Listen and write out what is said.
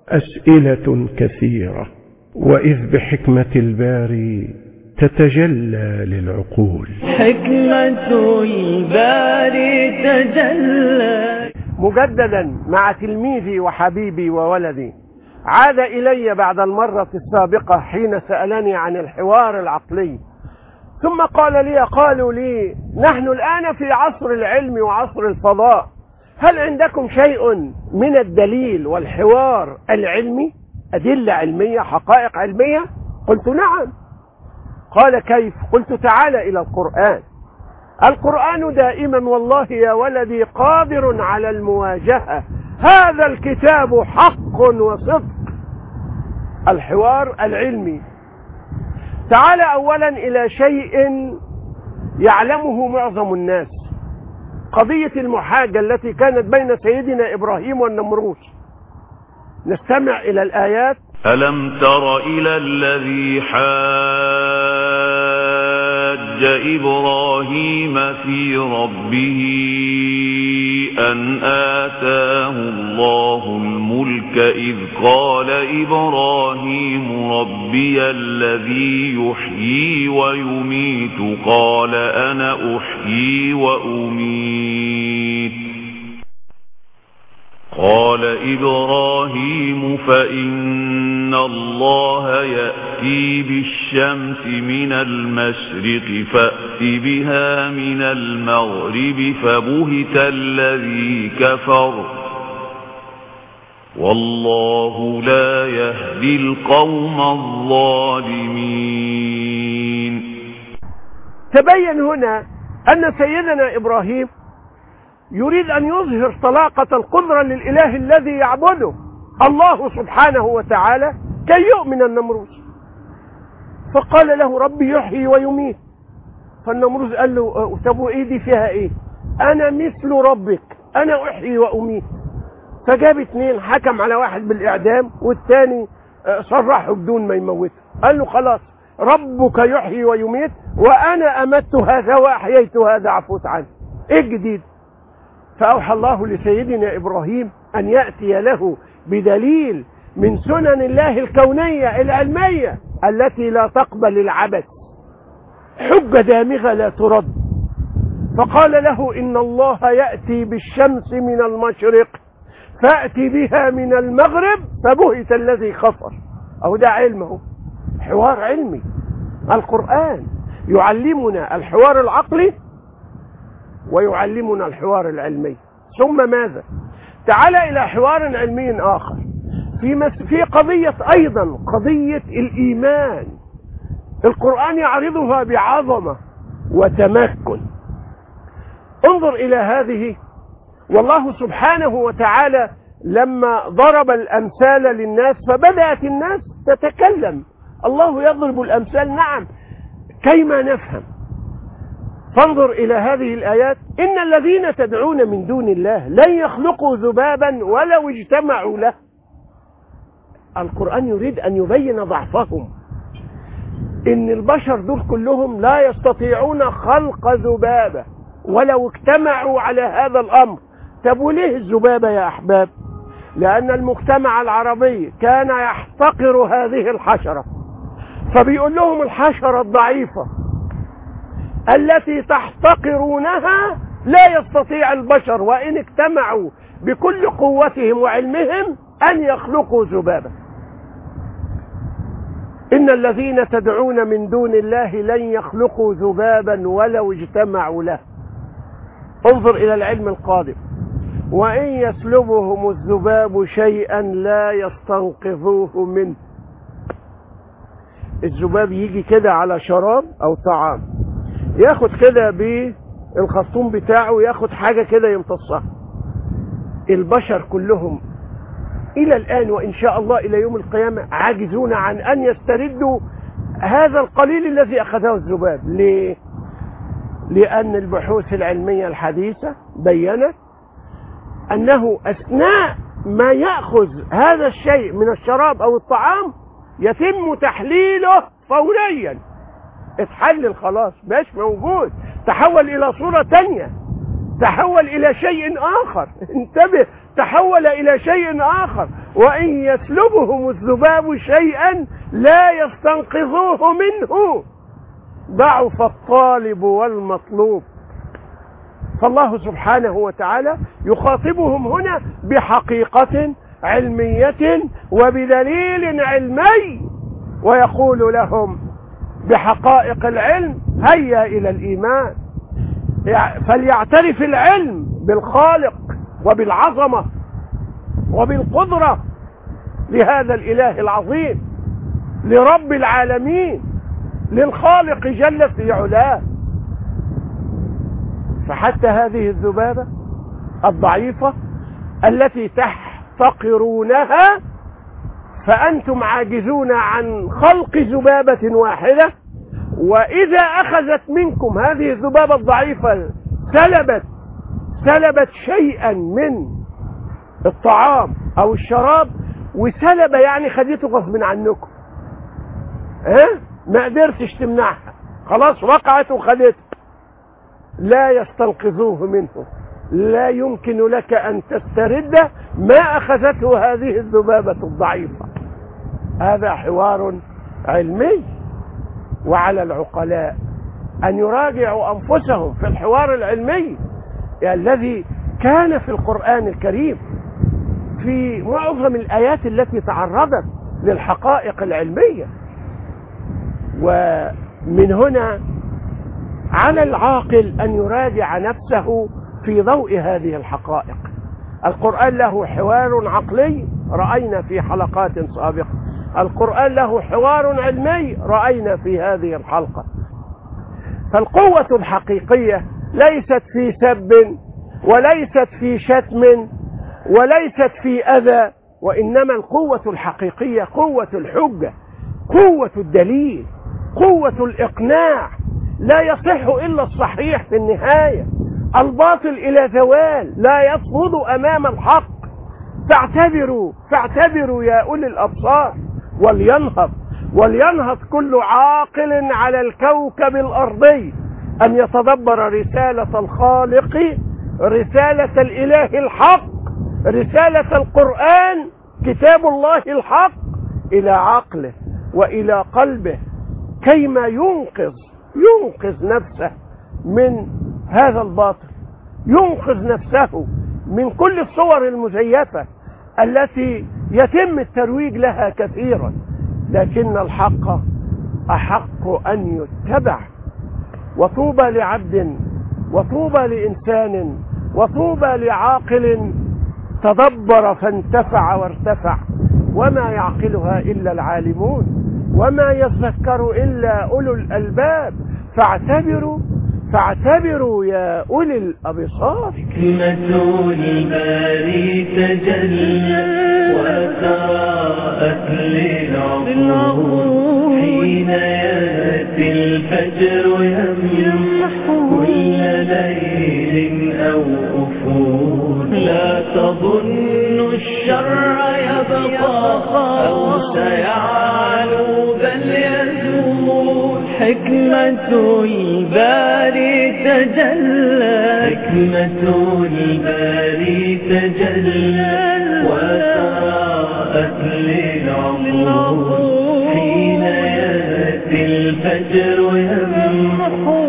أسئلة كثيرة، وإذ بحكمة الباري تتجلى للعقول. حكمة الباري تجلى. مجددا مع تلميذي وحبيبي وولدي، عاد إلي بعد المرة السابقة حين سألني عن الحوار العقلي، ثم قالوا لي نحن الآن في عصر العلم وعصر الفضاء، هل عندكم شيء من الدليل والحوار العلمي؟ أدلة علمية، حقائق علمية؟ قلت نعم. قال كيف؟ قلت تعال إلى القرآن. القرآن دائما والله يا ولدي قادر على المواجهة، هذا الكتاب حق وصدق. الحوار العلمي، تعال أولا إلى شيء يعلمه معظم الناس، قضية المحاجة التي كانت بين سيدنا إبراهيم والنمروذ. نستمع إلى الآيات. ألم تر إلى الذي حاج إبراهيم في ربه أن آتاه الله الملك إذ قال إبراهيم ربي الذي يحيي ويميت قال أنا أحيي وأميت قال إبراهيم فإن الله يأتي بالشمس من المشرق فأت بها من المغرب فبهت الذي كفر والله لا يهدي القوم الظالمين. تبين هنا أن سيدنا إبراهيم يريد أن يظهر طلاقة القدرة للإله الذي يعبده الله سبحانه وتعالى كي يؤمن النمروذ، فقال له ربي يحيي ويميت. فالنمروذ قال له طب وإيه دي فيها إيه؟ أنا مثل ربك، أنا أحيي وأميت. فجاب اتنين، حكم على واحد بالإعدام والتاني صرحه بدون ما يموته. قال له خلاص ربك يحيي ويميت وأنا أمت هذا وأحييت هذا عفوت عنه، إيه الجديد؟ فأوحى الله لسيدنا إبراهيم أن يأتي له بدليل من سنن الله الكونية العلمية التي لا تقبل العبث، حجة دامغة لا ترد. فقال له إن الله يأتي بالشمس من المشرق فأتي بها من المغرب فبهت الذي كفر. أهو ده علمه، حوار علمي. القرآن يعلمنا الحوار العقلي ويعلمنا الحوار العلمي. ثم ماذا؟ تعال إلى حوار علمي آخر في قضية أيضا، قضية الإيمان. القرآن يعرضها بعظمة وتمكن. انظر إلى هذه، والله سبحانه وتعالى لما ضرب الأمثال للناس فبدأت الناس تتكلم. الله يضرب الأمثال، نعم، كيما نفهم. فانظر إلى هذه الآيات. إن الذين تدعون من دون الله لن يخلقوا ذبابا ولو اجتمعوا له. القرآن يريد أن يبين ضعفهم، إن البشر دول كلهم لا يستطيعون خلق ذبابة ولو اجتمعوا على هذا الأمر. طب وليه الذبابة يا أحباب؟ لأن المجتمع العربي كان يحتقر هذه الحشرة، فبيقول لهم الحشرة الضعيفة التي تحتقرونها لا يستطيع البشر وإن اجتمعوا بكل قوتهم وعلمهم أن يخلقوا ذبابا. إن الذين تدعون من دون الله لن يخلقوا ذبابا ولو اجتمعوا له. انظر إلى العلم القادم. وإن يسلبهم الذباب شيئا لا يستنقذوه منه. الذباب يجي كده على شراب أو طعام، ياخد كده بالخرطوم بتاعه، ياخد حاجة كده يمتصها. البشر كلهم إلى الآن وإن شاء الله إلى يوم القيامة عاجزون عن أن يستردوا هذا القليل الذي أخذه الذباب. ليه؟ لأن البحوث العلمية الحديثة بيّنت أنه أثناء ما يأخذ هذا الشيء من الشراب أو الطعام يتم تحليله فوريا. اتحلل خلاص، مش موجود، تحول إلى صورة تانية، تحول إلى شيء آخر. انتبه، تحول إلى شيء آخر. وإن يسلبهم الذباب شيئا لا يستنقذوه منه، ضعف الطالب والمطلوب. فالله سبحانه وتعالى يخاطبهم هنا بحقيقة علمية وبدليل علمي، ويقول لهم بحقائق العلم هيا إلى الإيمان. فليعترف العلم بالخالق وبالعظمة وبالقدرة لهذا الإله العظيم، لرب العالمين، للخالق جل في علاه. فحتى هذه الذبابة الضعيفة التي تحتقرونها فأنتم عاجزون عن خلق ذبابة واحدة، وإذا أخذت منكم هذه الذبابة الضعيفة سلبت شيئا من الطعام أو الشراب، وسلب يعني خديته غصب عنكم، ما قدرتش تمنعها، خلاص وقعت وخدته، لا يستنقذوه منه، لا يمكن لك أن تسترد ما أخذته هذه الذبابة الضعيفة. هذا حوار علمي، وعلى العقلاء أن يراجعوا أنفسهم في الحوار العلمي الذي كان في القرآن الكريم في معظم الآيات التي تعرضت للحقائق العلمية. ومن هنا على العاقل أن يراجع نفسه في ضوء هذه الحقائق. القرآن له حوار عقلي رأينا في حلقات سابقة، القرآن له حوار علمي رأينا في هذه الحلقة. فالقوة الحقيقية ليست في سب وليست في شتم وليست في أذى، وإنما القوة الحقيقية قوة الحجة، قوة الدليل، قوة الإقناع. لا يصح إلا الصحيح في النهاية، الباطل إلى زوال لا يصمد أمام الحق. فاعتبروا يا أولي الأبصار، ولينهض كل عاقل على الكوكب الأرضي أن يتدبر رسالة الخالق، رسالة الإله الحق، رسالة القرآن كتاب الله الحق إلى عقله وإلى قلبه، كيما ينقذ نفسه من هذا الباطل، ينقذ نفسه من كل الصور المزيفة التي يتم الترويج لها كثيرا، لكن الحق أحق أن يتبع. وطوبى لعبد وطوبى لإنسان وطوبى لعاقل تدبر فانتفع وارتفع، وما يعقلها إلا العالمون وما يذكر إلا أولو الألباب. فاعتبروا يا أولي الأبصار. حكمة الباري تجلى وتراءت للعقول، حين يأتي الفجر يمحو كل ليل أو أفول. لا تظن الشر يبقى أو سيعلو بل يزول. حكمة الباري تجلى، حكمة الباري تجلى وتراءت للعقول، حين يأتي الفجر يمحو